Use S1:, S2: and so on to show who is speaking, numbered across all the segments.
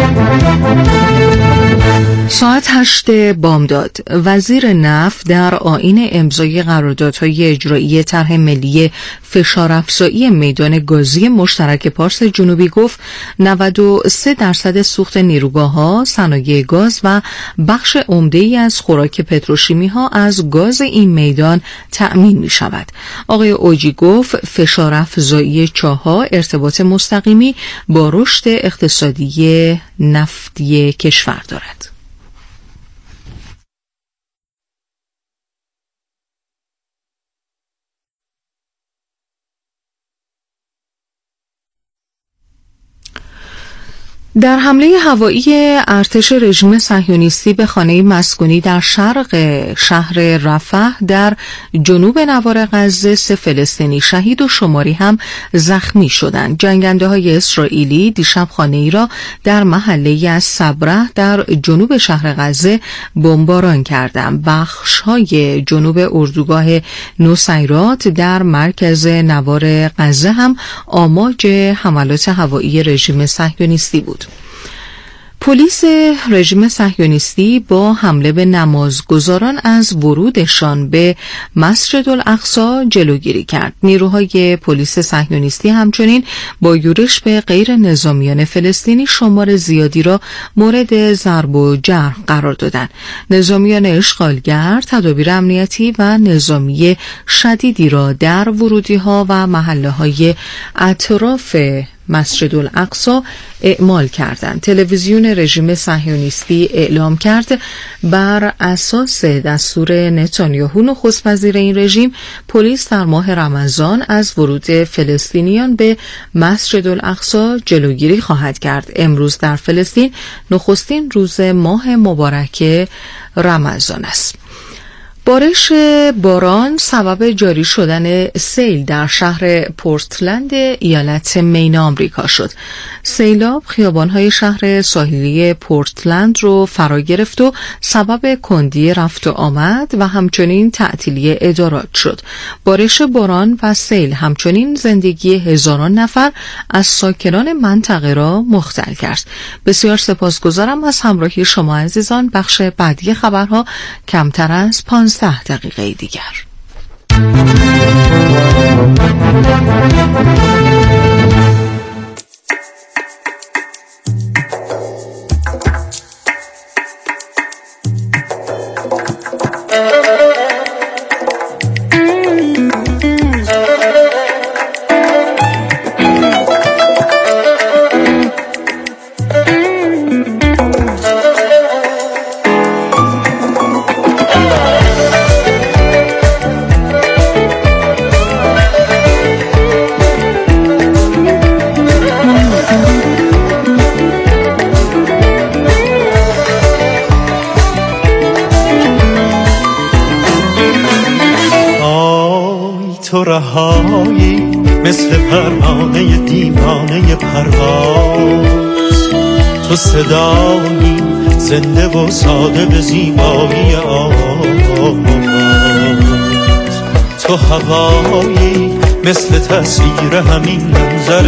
S1: ساعت 8 بامداد وزیر نفت در آیین امضای قراردادهای اجرایی طرح ملی فشارافزایی میدان گازی مشترک پارس جنوبی گفت 93% سوخت نیروگاه‌ها، صنایع گاز و بخش عمده‌ای از خوراک پتروشیمی‌ها از گاز این میدان تأمین می‌شود. آقای اوجی گفت فشارافزایی چاه‌ها ارتباط مستقیمی با رشد اقتصادی نفتی کشور دارد. در حمله هوایی ارتش رژیم صهیونیستی به خانه مسکونی در شرق شهر رفح در جنوب نوار غزه 3 فلسطینی شهید و شماری هم زخمی شدند. جنگنده‌های اسرائیلی دیشب خانه‌ای را در محله از صبره در جنوب شهر غزه بمباران کردند. بخش‌های جنوب اردوگاه نصیرات در مرکز نوار غزه هم آماج حملات هوایی رژیم صهیونیستی بود. پلیس رژیم صهیونیستی با حمله به نمازگزاران از ورودشان به مسجد الاقصی جلوگیری کرد. نیروهای پلیس صهیونیستی همچنین با یورش به غیر نظامیان فلسطینی شمار زیادی را مورد ضرب و جرح قرار دادند. نظامیان اشغالگر تدابیر امنیتی و نظامی شدیدی را در ورودی‌ها و محله‌های اطراف مسجد الاقصی اعمال کردند. تلویزیون رژیم صهیونیستی اعلام کرد بر اساس دستور نتانیاهو نخست وزیر این رژیم پلیس در ماه رمضان از ورود فلسطینیان به مسجد الاقصی جلوگیری خواهد کرد. امروز در فلسطین نخستین روز ماه مبارک رمضان است. بارش باران سبب جاری شدن سیل در شهر پورتلند ایالت مین آمریکا شد. سیلاب خیابان‌های شهر ساحلی پورتلند رو فرا گرفت و سبب کندی رفت و آمد و همچنین تعطیلی ادارات شد. بارش باران و سیل همچنین زندگی هزاران نفر از ساکنان منطقه را مختل کرد. بسیار سپاسگزارم از همراهی شما عزیزان. بخش بعدی خبرها کمتر از 15 دقیقه دیگر.
S2: تو رهایی مثل پروانه دیوانه پرواز، تو صدایی زنده و ساده به زیبایی آواز، تو هوایی مثل تصویر همین منظر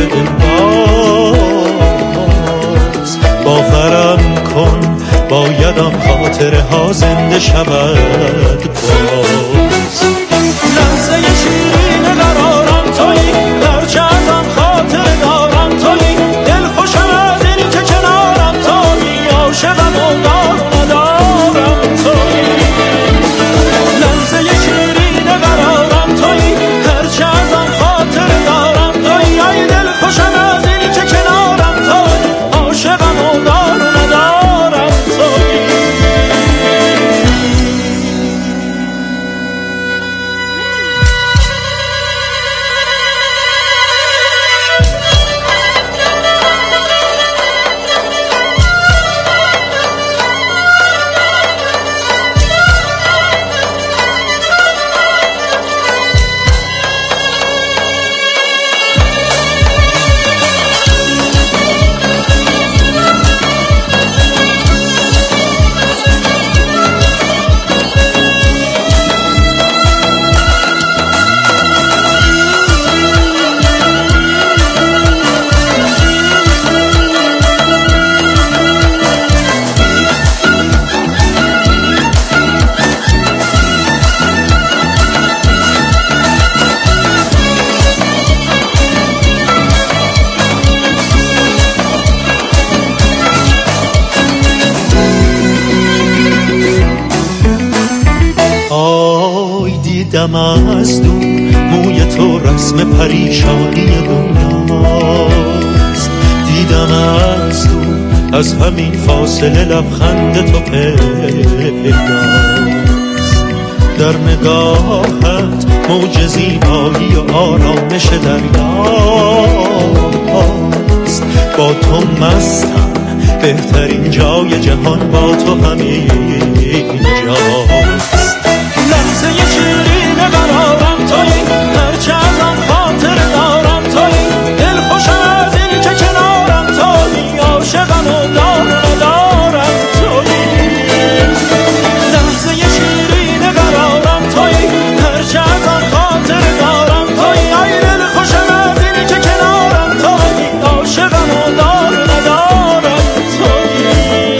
S2: دلباز. باورم کن باید آن خاطره ها زنده شود باز. لحظه شیرین قرارم تویی، هرچه از آن خاطر دارم تویی، دل خوشم از این که کنارم تویی، عاشقم و دار و ندارم تویی. لحظه شیرین قرارم تویی، هرچه از آن خاطر دارم تویی، ای دل خوشم از این که کنارم تویی، عاشقم و دار و ندارم تویی. دیدم از دور موی تو رسم پریشانی دنیاست، دیدم از دور از همین فاصله لبخند تو پیداست، در نگاهت موج زیبایی و آرامش دریاست، با تو مستم بهترین جای جهان با تو همینجاست، لحظه شیرین قرارم تویی، هرچه ازم خاطر دارم تویی، دل خوشم از این که کنارم تویی، عاشقم و ندارم تویی، لحظه شیرین قرارم تویی، هرچه ازم خاطر دارم تویی، ای دل خوشم از این که کنارم تویی، عاشقم و ندارم تویی،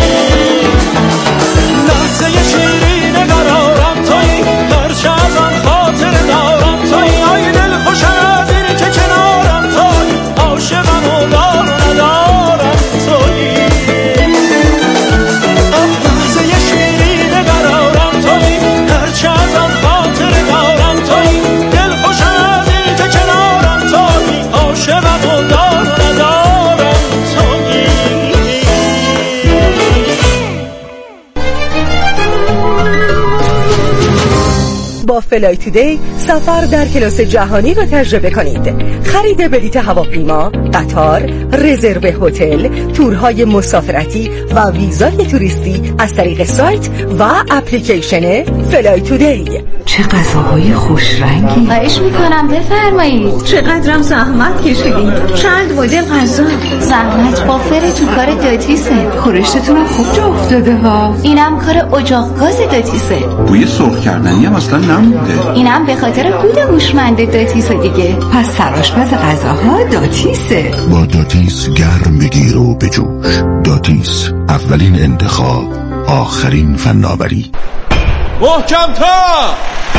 S2: لحظه شیرین قرارم تویی، هرچه ازم خاطر دارم تویی، ای دل خوشم از این که کنارم تویی، عاشقم و ندارم تویی، لحظه شیرین قرارم تویی، هرچه ازم خاطر دارم تویی، دل خوشم از این که کنارم تویی، عاشقم و ندارم تویی.
S3: با فلای تودی سفر در کلاس جهانی را تجربه کنید. خرید بلیط هواپیما، قطار، رزرو هتل، تورهای مسافرتی و ویزای توریستی از طریق سایت و اپلیکیشن فلای تودی.
S4: چه غذاهای خوش رنگی.
S5: خواهش میکنم بفرمایید.
S4: چقدرم زحمت کشیدید. چند مدل غذا.
S5: زحمت بافر تو کار داتیسه.
S4: خورشتتونم خوب جا افتاده ها.
S5: اینم کار اجاق گاز داتیسه.
S6: بوی سرخ کردنی هم اصلا نمونده.
S5: اینم به خاطر کود هوشمند داتیسه دیگه.
S4: پس سرآشپز غذاها داتیسه.
S7: با داتیس گرم بگیر و بجوش. داتیس، اولین انتخاب، آخرین فناوری.
S8: محکم‌تر،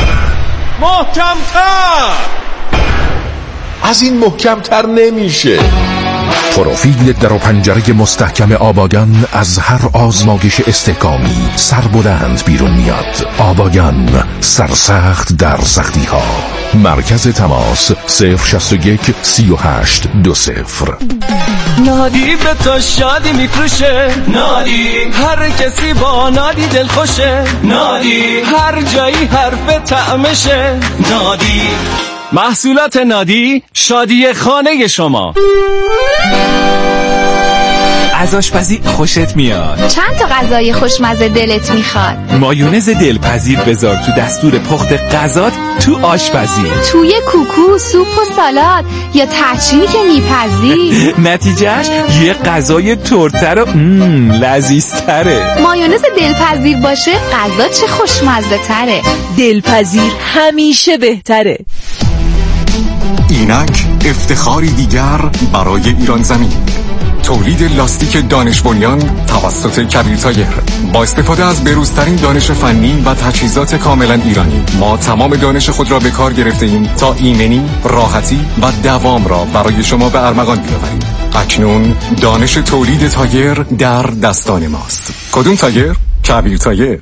S8: محکم‌تر.
S9: از این محکم‌تر نمیشه.
S10: پروفیل در و پنجره مستحکم آباگان از هر آزمایش استحکامی سربلند بیرون میاد. آباگان، سرسخت در سختی ها. مرکز تماس 061 38 20.
S2: نادی به تو شادی میفروشه، نادی هر کسی با نادی دل خوشه، نادی هر جایی حرف طعمشه، نادی محصولات نادی، شادی خانه شما.
S11: از آشپزی خوشت میاد؟
S5: چند تا غذای خوشمزه دلت میخواد؟
S11: مایونز دلپذیر بذار تو دستور پخت غذات تو آشپزی.
S5: توی کوکو، سوپ و سالاد یا ترچینی که میپزی.
S11: نتیجهش یه غذای ترتر و لذیذتره.
S5: مایونز دلپذیر باشه غذا چه خوشمزه تره.
S3: دلپذیر همیشه بهتره.
S12: اینک افتخاری دیگر برای ایران زمین. تولید لاستیک دانش بنیان توسط کبیر تایر با استفاده از بروزترین دانش فنی و تجهیزات کاملا ایرانی. ما تمام دانش خود را به کار گرفته ایم تا ایمنی، راحتی و دوام را برای شما به ارمغان بیاوریم. اکنون دانش تولید تایر در دستان ماست. کدوم تایر؟ کبیر تایر.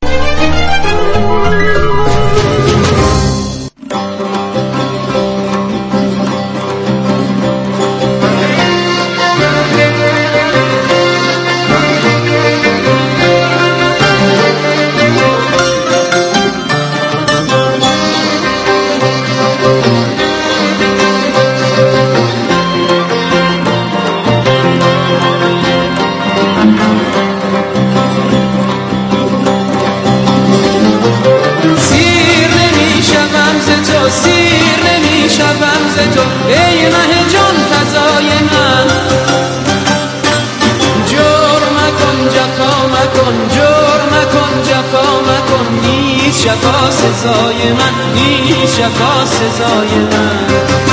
S2: شفا سزای من، نیست شفا سزای من.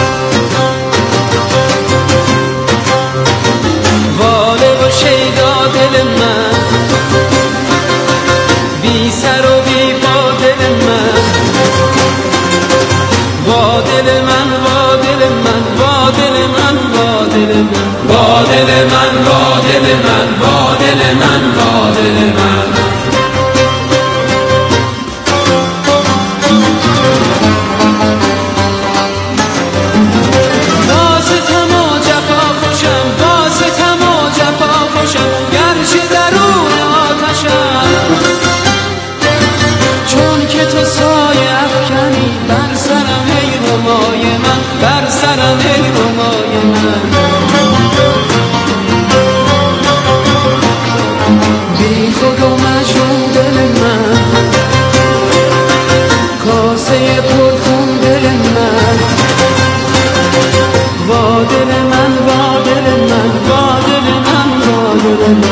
S2: واله و شیدا دل من، بی سر و بی پا دل من، وا دل من، وا دل من، وا دل من، وا دل من، وا دل من، وا دل من، وا دل من، وا دل من.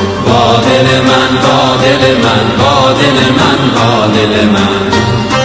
S2: با دل من، با دل من، با دل من، با دل من.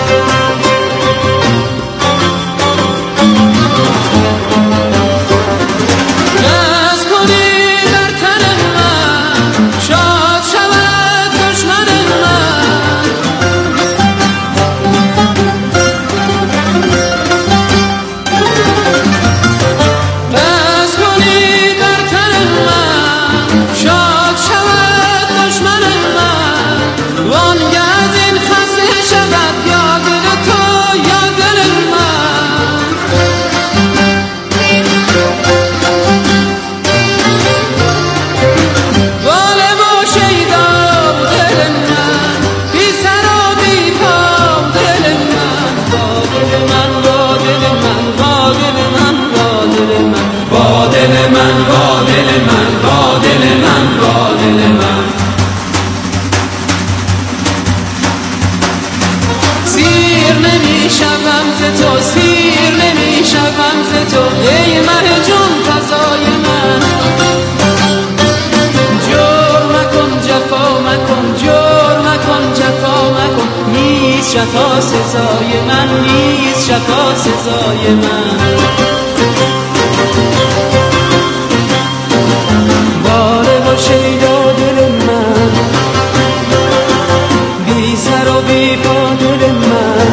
S2: شفا سزای من نیست، شفا سزای من. باره و شیدا دل من، بی سر و بی پا دل من.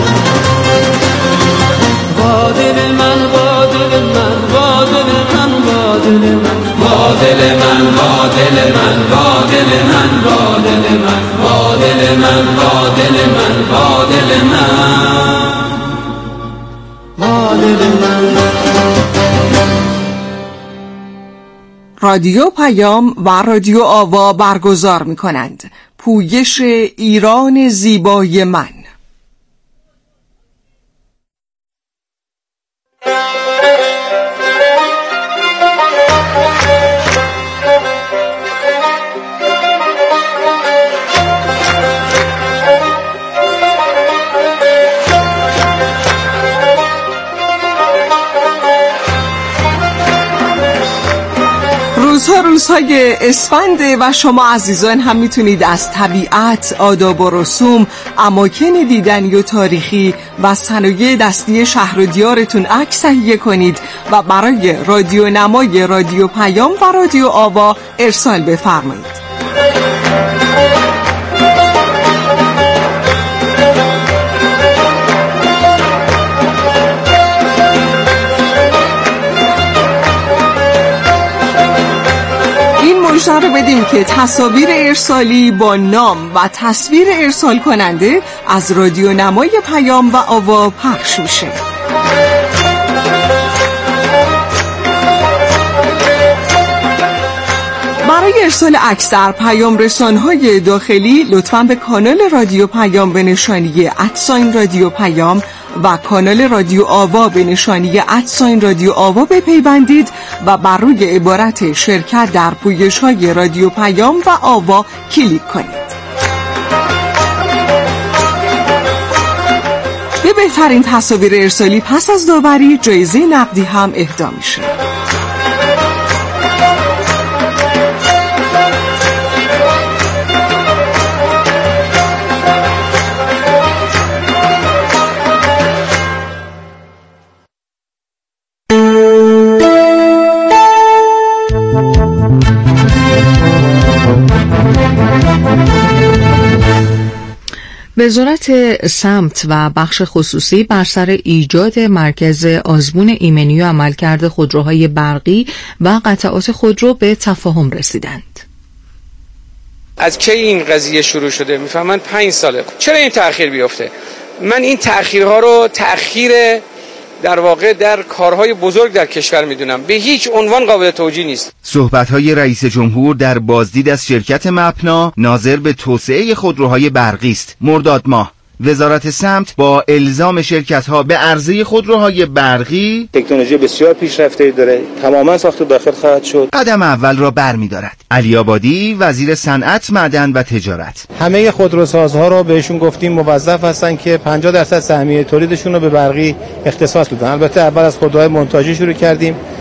S2: با دل من، با دل من، با دل من، با دل من، با دل من، با دل من، با دل من، با دل من، با دل من، با دل من، با دل من، با دل من.
S3: رادیو پیام و رادیو آوا برگزار می‌کنند پویش ایران زیبای من. روزهای اسفنده و شما عزیزان هم میتونید از طبیعت، آداب و رسوم، اماکن دیدنی و تاریخی و صنایع دستی شهر و دیارتون عکس تهیه کنید و برای رادیو نمای رادیو پیام و رادیو آوا ارسال بفرمایید. رو بدیم که تصاویر ارسالی با نام و تصویر ارسال کننده از رادیو نمای پیام و آوا پخش میشه. برای ارسال عکس در پیام رسان‌های داخلی لطفاً به کانال رادیو پیام به نشانی @رادیو پیام و کانال رادیو آوا به نشانی @رادیو آوا بپیوندید و بر روی عبارت شرکت در پویش‌های رادیو پیام و آوا کلیک کنید. به بهترین تصاویر ارسالی پس از داوری جایزه نقدی هم اهدا میشه.
S1: وزارت سمت و بخش خصوصی بر سر ایجاد مرکز آزمون ایمنی و عملکرد خودروهای برقی و قطعات خودرو به تفاهم رسیدند.
S13: از کی این قضیه شروع شده؟ میفهمن 5 ساله. چرا این تأخیر بیفته؟ من این تأخیرها رو تأخیر در واقع در کارهای بزرگ در کشور میدونم. به هیچ عنوان قابل توجیه نیست.
S14: صحبت‌های رئیس جمهور در بازدید از شرکت مپنا ناظر به توسعه خودروهای برقی است. مرداد ماه وزارت سمت با الزام شرکت‌ها به عرضه خودروهای برقی
S15: تکنولوژی بسیار پیشرفته داره، تماما ساخت داخل خواهد شد.
S14: قدم اول را برمی‌دارد. علی آبادی وزیر صنعت، معدن و تجارت
S15: همه خودروسازها رو بهشون گفتیم موظف هستن که 50% سهمیه تولیدشون رو به برقی اختصاص بدن. البته اول از خودروهای مونتاژی شروع کردیم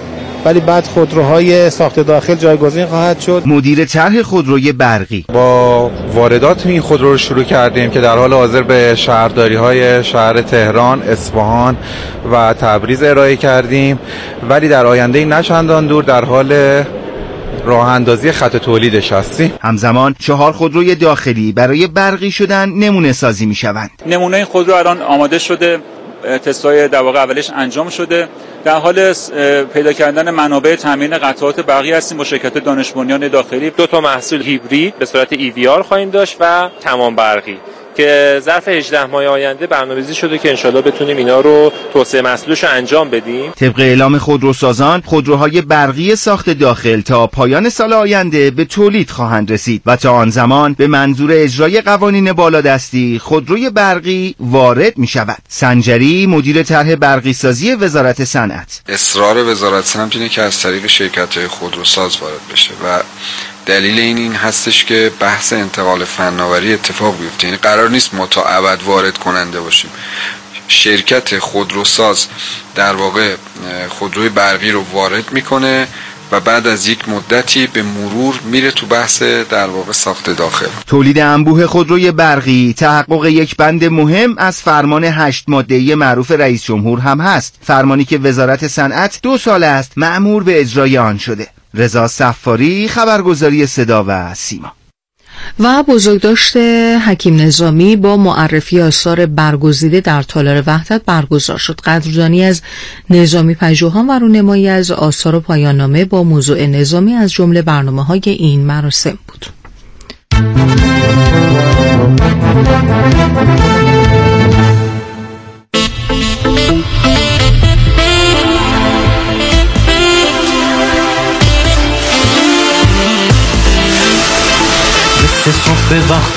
S15: ولی بعد خودروهای ساخت داخل جایگزین خواهد شد.
S14: مدیر طرح خودروی برقی:
S16: با واردات این خودرو رو شروع کردیم که در حال حاضر به شهرداری‌های شهر تهران، اصفهان و تبریز ارائه کردیم، ولی در آینده نه چندان دور در حال راه اندازی خط تولیدش هستیم.
S14: همزمان 4 خودروی داخلی برای برقی شدن نمونه سازی می شوند.
S17: نمونه این خودرو الان آماده شده، تست‌های در واقع اولش انجام شده. در حال پیدا کردن منابع تامین قطعات برقی هستیم با شرکت دانش بنیان داخلی.
S18: 2 محصول هیبرید به صورت EVR خواهیم داشت و تمام برقی که ظرف 18 ماه آینده برنامه‌ریزی شده که انشالله بتونیم اینا رو توسعه محصولش رو انجام بدیم.
S14: طبق اعلام خودروسازان، خودروهای برقی ساخت داخل تا پایان سال آینده به تولید خواهند رسید و تا آن زمان به منظور اجرای قوانین بالادستی خودروی برقی وارد می شود. سنجری، مدیر طرح برقی سازی وزارت صنعت:
S19: اصرار وزارت صنعت اینه که از طریق شرکت‌های خودروساز وارد بشه و دلیل این هستش که بحث انتقال فناوری اتفاق بیفته. یعنی قرار نیست ما تا ابد وارد کننده باشیم. شرکت خودروساز در واقع خودروی برقی رو وارد میکنه و بعد از یک مدتی به مرور میره تو بحث در واقع ساخت داخل.
S14: تولید انبوه خودروی برقی تحقق یک بند مهم از فرمان 8 ماده‌ای معروف رئیس جمهور هم هست، فرمانی که وزارت صنعت 2 سال است مأمور به اجرای آن شده. رضا صفاری، خبرگزاری صدا و سیما.
S1: و بزرگداشت حکیم نظامی با معرفی آثار برگزیده در تالار وحدت برگزار شد. قدردانی از نظامی پژوهان و رونمایی از آثار و پایان‌نامه با موضوع نظامی از جمله برنامه‌های این مراسم بود.
S2: صبح وقت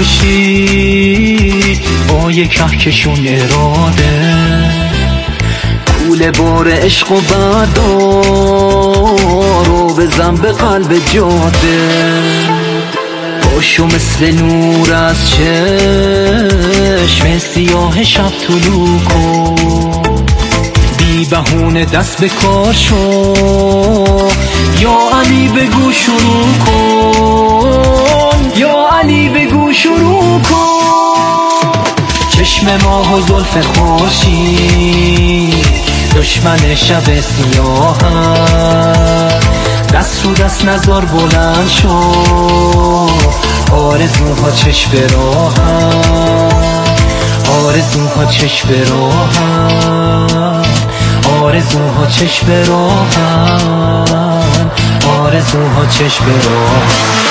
S2: خوشی با یک کهکشون اراده، کوله بار عشق و بردار رو بزن به قلب جاده، باشو مثل نور از چشم سیاه شب طلوع کن، بی بهونه دست به کار شو، یا علی بگو شروع کن، یا علی بگو شروع کن. چشم ماه و زلف خورشید دشمن شب سیاه، دست رو دست نزار بلند شو، آرزوها چشم به راهم، آرزوها چشم به راهم، آرزوها چشم به راهم، آرزوها چشم به راهم.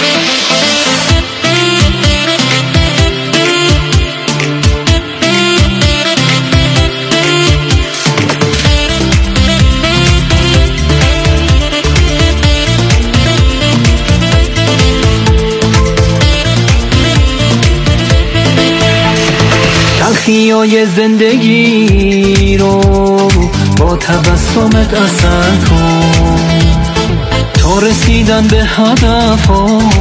S2: تلخیای زندگی رو با تبسمت اثر کن، تا رسیدن به هدف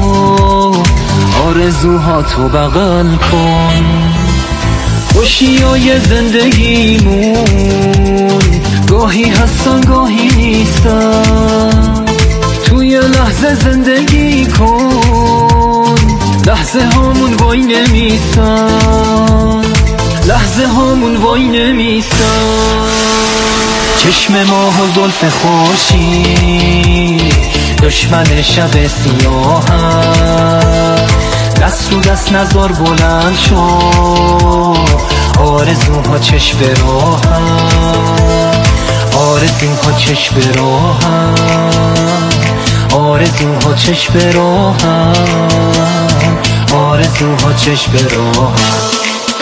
S2: آرزوها تو بغل کن. خوشیای زندگیمون گاهی هستن گاهی نیستن، توی لحظه زندگی کن، لحظه هامون وای نمیستن، لحظه هامون وای نمیستن. چشم ماه و زلف خورشید دشمن شب سیاه، دست رو دست نزار بلند شو، آرزوها چشم به راهم، آرزوها چشم به راهم، آرزوها چشم به راهم، آرزوها چشم به راهم.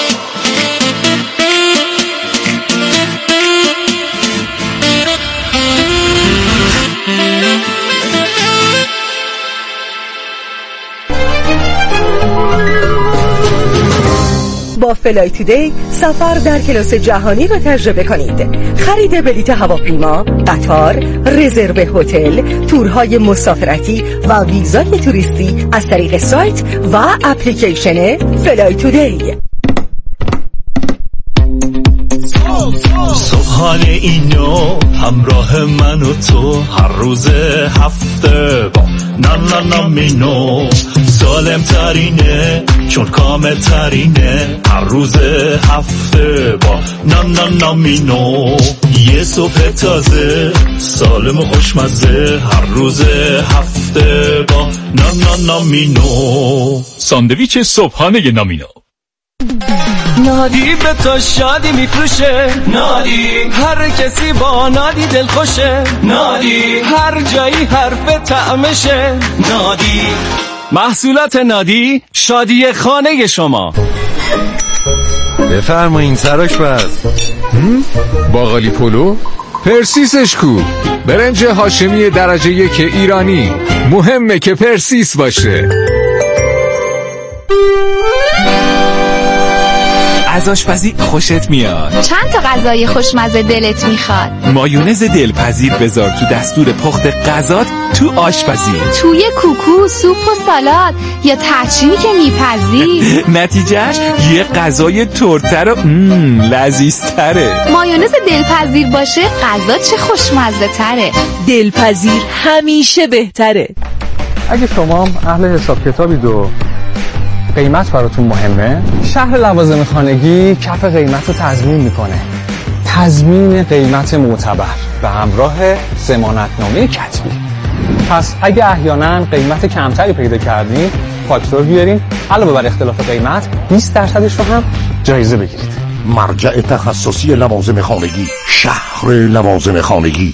S3: با فلای تودی سفر در کلاس جهانی را تجربه کنید. خرید بلیط هواپیما، قطار، رزرو هتل، تورهای مسافرتی و ویزای توریستی از طریق سایت و اپلیکیشن فلای تودی.
S2: صبحانه اینو همراه من و تو هر روز هفته با نامینو سالم ترینه چون کامل ترینه هر روز هفته با نامینو یه صبح تازه سالم و خوشمزه هر روز هفته با نامینو
S20: ساندویچ صبحانه نامینو.
S21: نادی به تو شادی میفروشه، نادی هر کسی با نادی دل خوشه، نادی هر جایی حرف طعمشه، نادی محصولات نادی شادی خانه شما.
S22: بفرمایین سراش
S16: باقالی پلو پرسیسش کو، برنج هاشمی درجه 1 ایرانی، مهمه که پرسیس باشه.
S11: از آشپزی خوشت میاد؟
S5: چند تا غذای خوشمزه دلت میخواد؟
S11: مایونز دلپذیر بذار تو دستور پخت غذات تو آشپزی،
S5: توی کوکو، سوپ و سالاد یا ترچینی که میپزی.
S11: نتیجهش یه غذای ترتر و لذیذتره.
S5: مایونز دلپذیر باشه غذا چه خوشمزه تره.
S3: دلپذیر همیشه بهتره.
S15: اگه شما اهل حساب کتابید و قیمت براتون مهمه، شهر لوازم خانگی کف قیمت رو تضمین میکنه. تضمین قیمت معتبر به همراه ضمانتنامه کتبی. پس اگه احیانا قیمت کمتری پیدا کردین، فاکتور بیارین، علاوه بر اختلاف قیمت 20% رو هم جایزه بگیرید.
S7: مرجع تخصصی لوازم خانگی، شهر لوازم خانگی.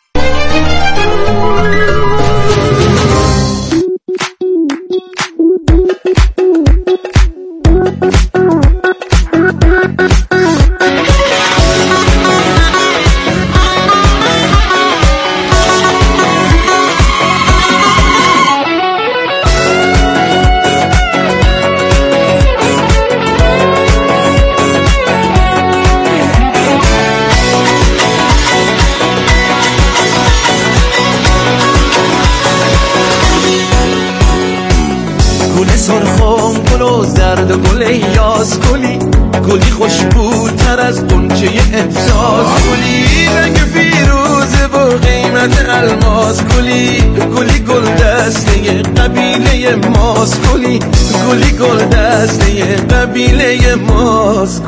S2: گلی خوشبوتر از قنچه احساس، گلی رنگ فیروزه و قیمت الماس، گلی گل دسته قبیله ماست، گلی گل دسته قبیله ماست،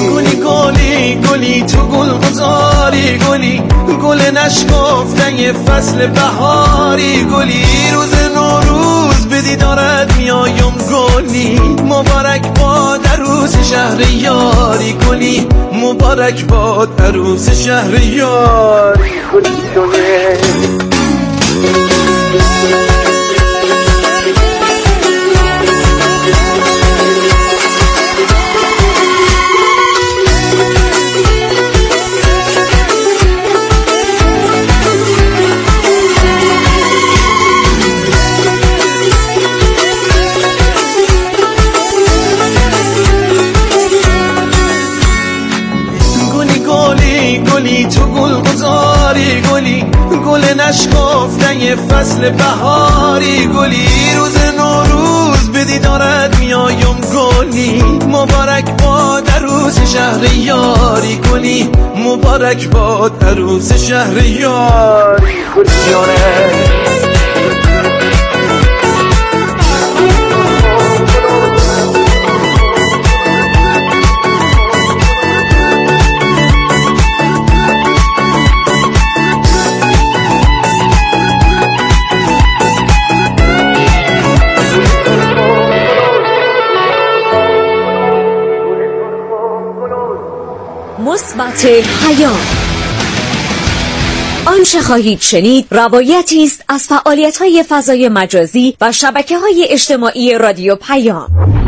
S2: گلی تو گل گذاری، گل نشکافته فصل بهاری، گلی روز نوروز به دیدارت میایم، گلی مبارک باد عروس شهر یاری، گلی مبارک باد عروس شهر یاری، گلی شونه تو گل گذاری، گل نشکافته فصل بهاری، گلی روز نوروز به دیدارت میایم، گلی مبارک باد عروس شهر یاری، گلی مبارک باد عروس شهر یاری،
S3: مثبت حیات. آنچه خواهید شنید روایتی است از فعالیت‌های فضای مجازی و شبکه‌های اجتماعی رادیو پیام.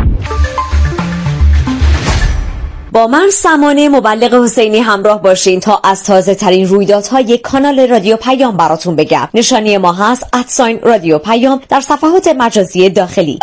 S3: با من سمانه مبلغ حسینی همراه باشین تا از تازه ترین رویدادهای کانال رادیو پیام براتون بگم. نشانی ما هست @رادیو پیام در صفحات مجازی داخلی.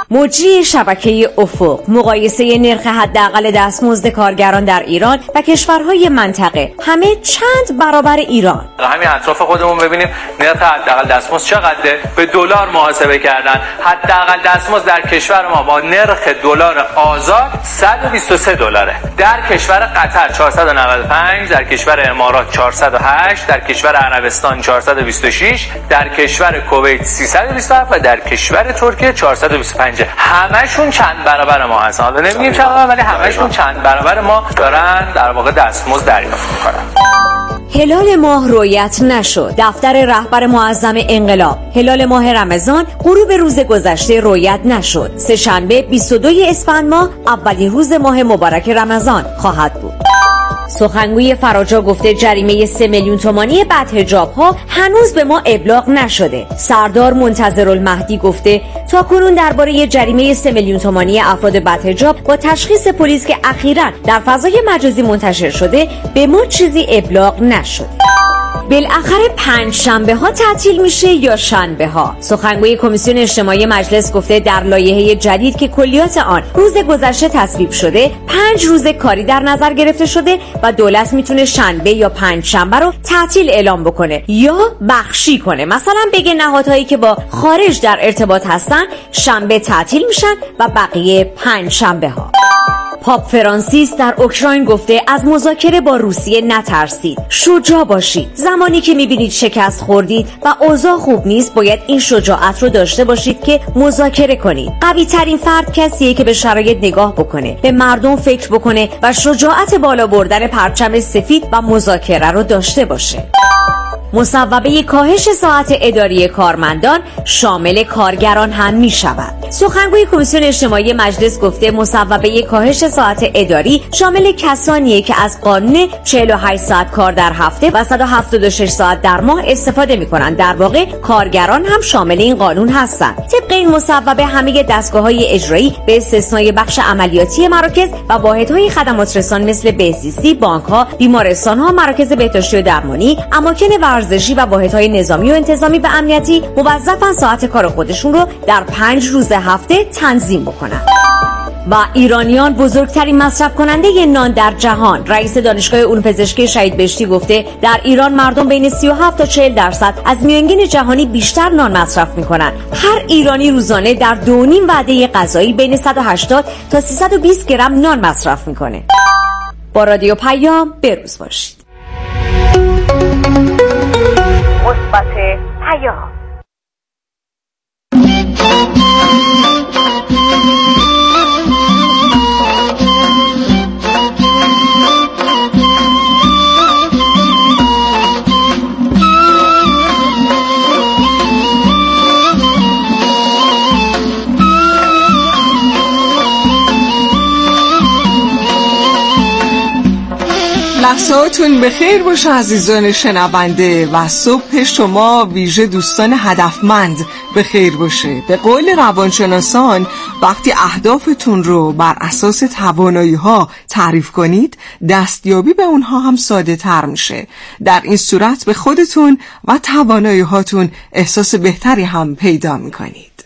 S6: مجری شبکه افق، مقایسه نرخ حداقل دستمزد کارگران در ایران و کشورهای منطقه، همه چند برابر ایران.
S22: همین اطراف خودمون ببینیم نرخ حداقل دستمزد چقدره، به دلار محاسبه کردن. حداقل دستمزد در کشور ما با نرخ دلار آزاد 123 دلاره. در کشور قطر 495، در کشور امارات 408، در کشور عربستان 426، در کشور کویت 327 و در کشور ترکیه 425. همشون چند برابر ما هستن. حالا نمیگیم چند برابر، ولی همشون چند برابر ما دارن در واقع دستمزد دریافت میکنن.
S6: هلال ماه رویت نشد. دفتر رهبر معظم انقلاب: هلال ماه رمضان غروب روز گذشته رویت نشد. سه‌شنبه 22 اسفند ماه اولین روز ماه مبارک رمضان خواهد بود. سخنگوی فراجا گفته جریمه 3 میلیون تومانی بدحجاب ها هنوز به ما ابلاغ نشده. سردار منتظرالمهدی گفته تاکنون درباره جریمه 3 میلیون تومانی افراد بدحجاب با تشخیص پلیس که اخیراً در فضای مجازی منتشر شده به ما چیزی ابلاغ نشده. بالاخره پنجشنبه ها تعطیل میشه یا شنبه ها؟ سخنگوی کمیسیون اجتماعی مجلس گفته در لایحه جدید که کلیات آن روز گذشته تصویب شده 5 روز کاری در نظر گرفته شده و دولت میتونه شنبه یا پنجشنبه رو تعطیل اعلام بکنه یا بخشی کنه. مثلا بگه نهادهایی که با خارج در ارتباط هستن شنبه تعطیل میشن و بقیه پنجشنبه ها. پاپ فرانسیس در اوکراین گفته از مذاکره با روسیه نترسید، شجاع باشید. زمانی که میبینید شکست خوردید و اوضاع خوب نیست باید این شجاعت رو داشته باشید که مذاکره کنید. قوی ترین فرد کسیه که به شرایط نگاه بکنه، به مردم فکر بکنه و شجاعت بالا بردن پرچم سفید و مذاکره رو داشته باشه. مصوبه کاهش ساعت اداری کارمندان شامل کارگران هم می شود. سخنگوی کمیسیون اجتماعی مجلس گفته مصوبه کاهش ساعت اداری شامل کسانیه که از قانون 48 ساعت کار در هفته و 176 ساعت در ماه استفاده می کنند. در واقع کارگران هم شامل این قانون هستند. طبق این مصوبه همه دستگاه‌های اجرایی به استثنای بخش عملیاتی مراکز و واحدهای خدمات رسان مثل بهزیستی، بانک‌ها، بیمارستان‌ها، مراکز بهداشتی و درمانی، اماکن ورزشی و واحدهای نظامی و انتظامی و امنیتی موظفن ساعت کار خودشون رو در 5 روز هفته تنظیم بکنن. و ایرانیان بزرگترین مصرف کننده نان در جهان. رئیس دانشگاه علوم پزشکی شهید بهشتی گفته در ایران مردم بین 37 تا 40% از میانگین جهانی بیشتر نان مصرف میکنن. هر ایرانی روزانه در 2.5 وعده غذایی بین 180 تا 320 گرم نان مصرف میکنه. با رادیو پیام بروز باشید.
S23: مثبت پیام.
S24: لحظاتون بخیر باشه عزیزان شنونده و صبح شما ویژه دوستان هدفمند بخیر باشه. به قول روانشناسان وقتی اهدافتون رو بر اساس توانایی ها تعریف کنید دستیابی به اونها هم ساده تر میشه. در این صورت به خودتون و توانایی هاتون احساس بهتری هم پیدا میکنید.